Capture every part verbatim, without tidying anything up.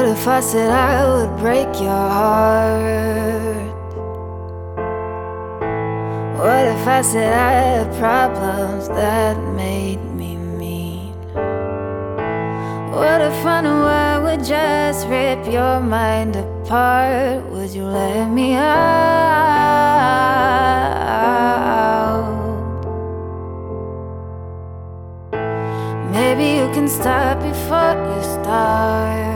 What if I said I would break your heart? What if I said I had problems that made me mean? What if I knew I would just rip your mind apart? Would you let me out? Maybe you can stop before you start.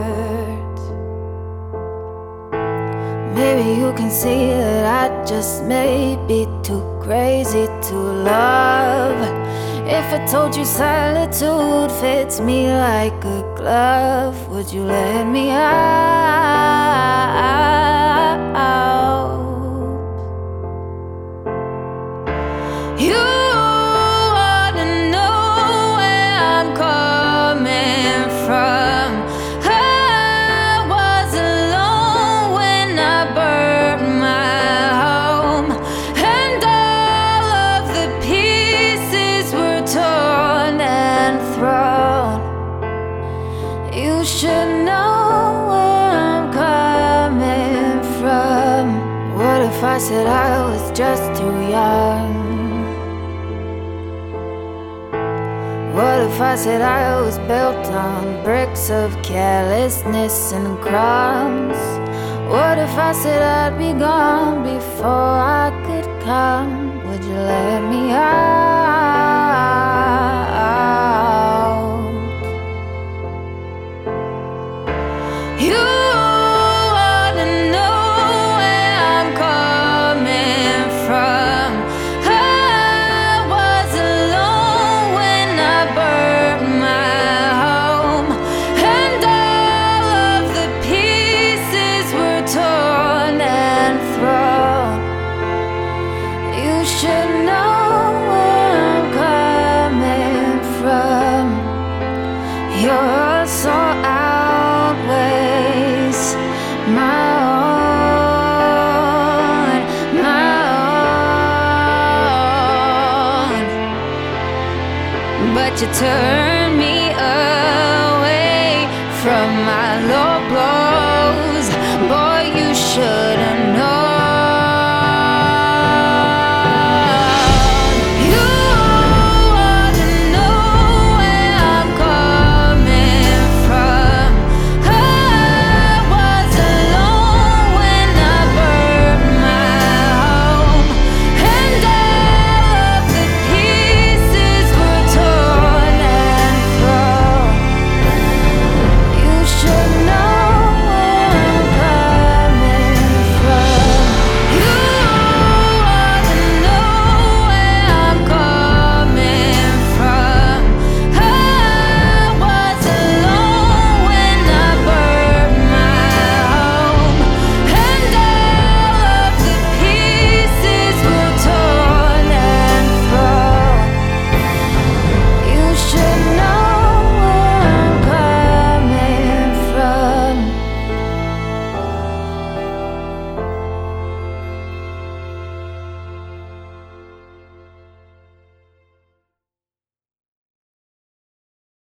Maybe you can see that I just may be too crazy to love. If I told you solitude fits me like a glove, would you let me out? You wanna know where I'm coming from. I was alone when I burned my home, and all of the pieces were torn and thrown. You should know where I'm coming from. What if I said I was just too young? What if I said I was built on bricks of carelessness and crumbs? What if I said I'd be gone before I could come? Would you let me out? You wanna know where I'm coming from. I was alone when I burned my home, and all of the pieces were torn and thrown. You should know where I'm coming from. Your soul outweighs my own, my own. But you turn